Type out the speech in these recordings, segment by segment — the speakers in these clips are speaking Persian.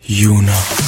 یونا.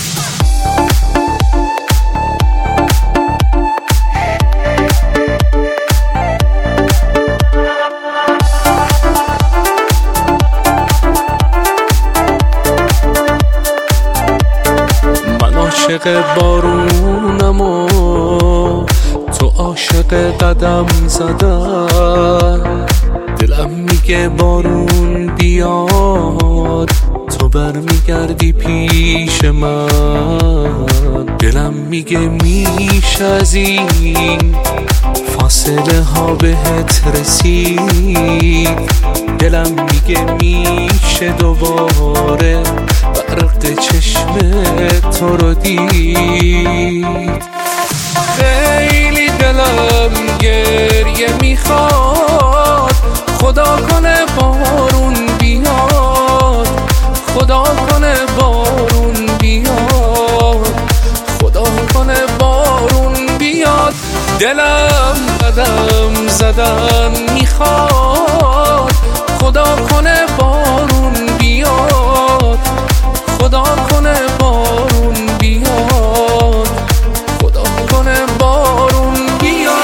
من عاشق بارونم و تو عاشق قدم زدن. دلم میگه بارون بیاد تو برمیگردی پیش من. دلم میگه میشه از این فاصله ها بهت رسید. دلم میگه میشه دوباره برق چشم تو رو دید. خیلی دلم گریه میخواد، خدا کنه بارون بیاد، خدا کنه بارون بیاد، خدا کنه بارون بیاد. دلم قدم زدن میخواد، خدا کنه بارون بیاد، خدا کنه بارون بیاد، خدا کنه بارون بیاد.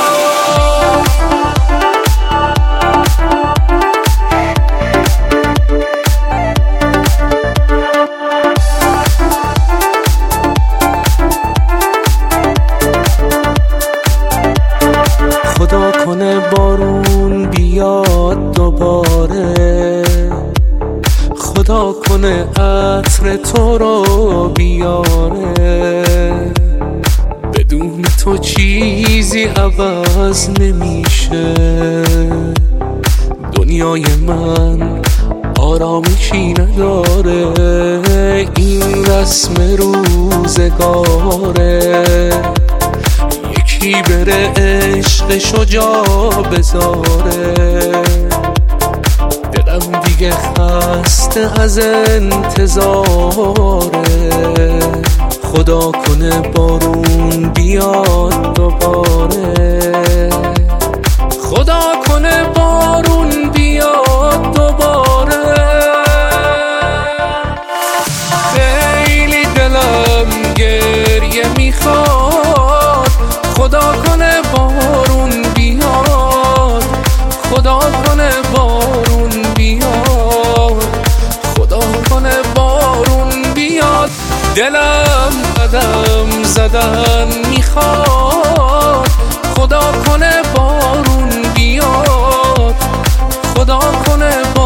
خدا کنه بارون بیاد دوباره، خدا کنه عطر تو رو بیاره. بدون تو چیزی عوض نمیشه، دنیای من آرامشی نداره. این رسم روزگاره، یکی بره عشقشو جا بذاره. دلم دیگه خسته از انتظاره، خدا کنه بارون بیاد دوباره، خدا کنه بارون بیاد دوباره. خیلی دلم گریه میخواد، خدا کنه بارون بیاد، خدا کنه بارون بیاد، خدا کنه بارون بیاد. دلم قدم زدن میخواد، خدا کنه بارون بیاد، خدا کنه بارون